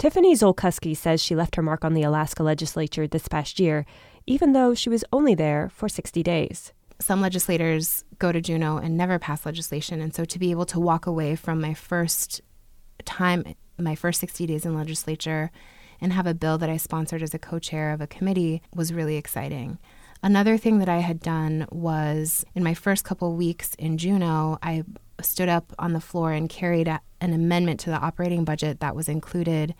Tiffany Zolkuski says she left her mark on the Alaska legislature this past year, even though she was only there for 60 days. Some legislators go to Juneau and never pass legislation. And so to be able to walk away from my first 60 days in legislature and have a bill that I sponsored as a co-chair of a committee was really exciting. Another thing that I had done was in my first couple weeks in Juneau, I stood up on the floor and carried an amendment to the operating budget that was included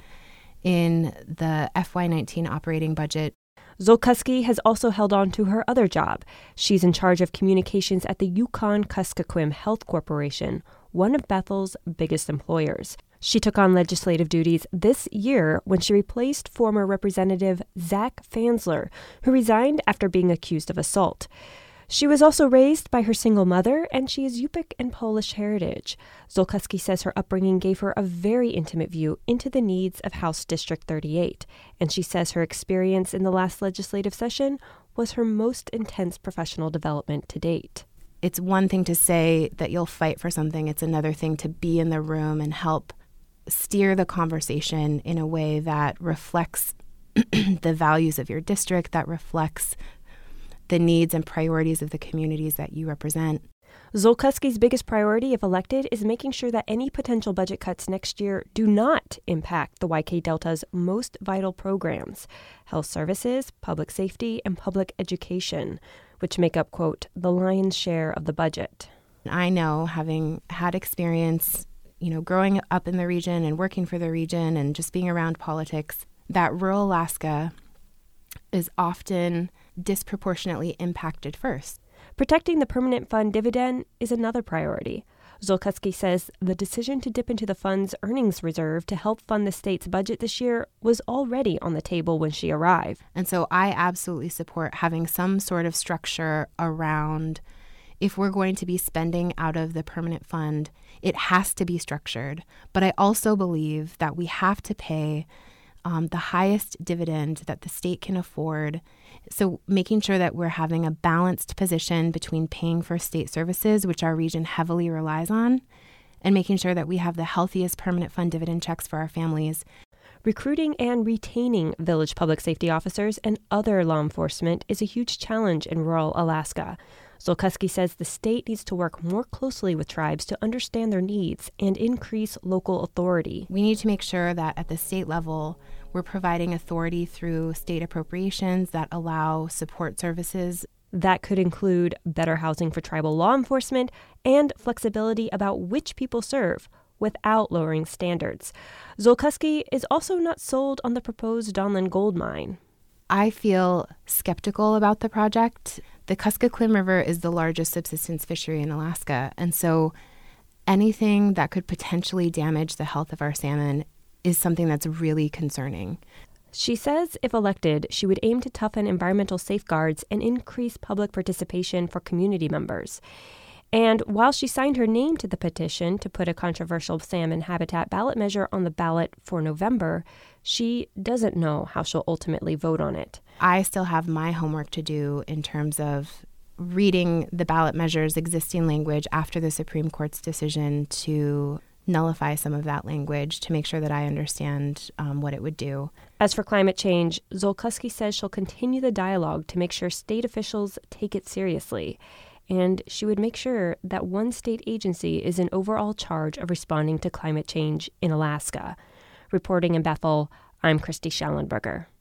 in the FY19 operating budget. Zolkuski has also held on to her other job. She's in charge of communications at the Yukon-Kuskokwim Health Corporation, one of Bethel's biggest employers. She took on legislative duties this year when she replaced former Representative Zach Fansler, who resigned after being accused of assault. She was also raised by her single mother, and she is Yupik and Polish heritage. Zolkuski says her upbringing gave her a very intimate view into the needs of House District 38, and she says her experience in the last legislative session was her most intense professional development to date. It's one thing to say that you'll fight for something. It's another thing to be in the room and help steer the conversation in a way that reflects the values of your district, that reflects the needs and priorities of the communities that you represent. Zolkuski's biggest priority, if elected, is making sure that any potential budget cuts next year do not impact the YK Delta's most vital programs, health services, public safety, and public education, which make up, quote, the lion's share of the budget. I know, having had experience, growing up in the region and working for the region and just being around politics, that rural Alaska is often disproportionately impacted first. Protecting the permanent fund dividend is another priority. Zolkuski says the decision to dip into the fund's earnings reserve to help fund the state's budget this year was already on the table when she arrived. And so I absolutely support having some sort of structure around, if we're going to be spending out of the permanent fund, it has to be structured. But I also believe that we have to pay the highest dividend that the state can afford. So making sure that we're having a balanced position between paying for state services, which our region heavily relies on, and making sure that we have the healthiest permanent fund dividend checks for our families. Recruiting and retaining village public safety officers and other law enforcement is a huge challenge in rural Alaska. Zolkuski says the state needs to work more closely with tribes to understand their needs and increase local authority. We need to make sure that at the state level, we're providing authority through state appropriations that allow support services. That could include better housing for tribal law enforcement and flexibility about which people serve without lowering standards. Zolkuski is also not sold on the proposed Donlin gold mine. I feel skeptical about the project. The Kuskokwim River is the largest subsistence fishery in Alaska, and so anything that could potentially damage the health of our salmon is something that's really concerning. She says if elected, she would aim to toughen environmental safeguards and increase public participation for community members. And while she signed her name to the petition to put a controversial salmon habitat ballot measure on the ballot for November, she doesn't know how she'll ultimately vote on it. I still have my homework to do in terms of reading the ballot measure's existing language after the Supreme Court's decision to nullify some of that language to make sure that I understand what it would do. As for climate change, Zolkuski says she'll continue the dialogue to make sure state officials take it seriously. And she would make sure that one state agency is in overall charge of responding to climate change in Alaska. Reporting in Bethel, I'm Christy Schallenberger.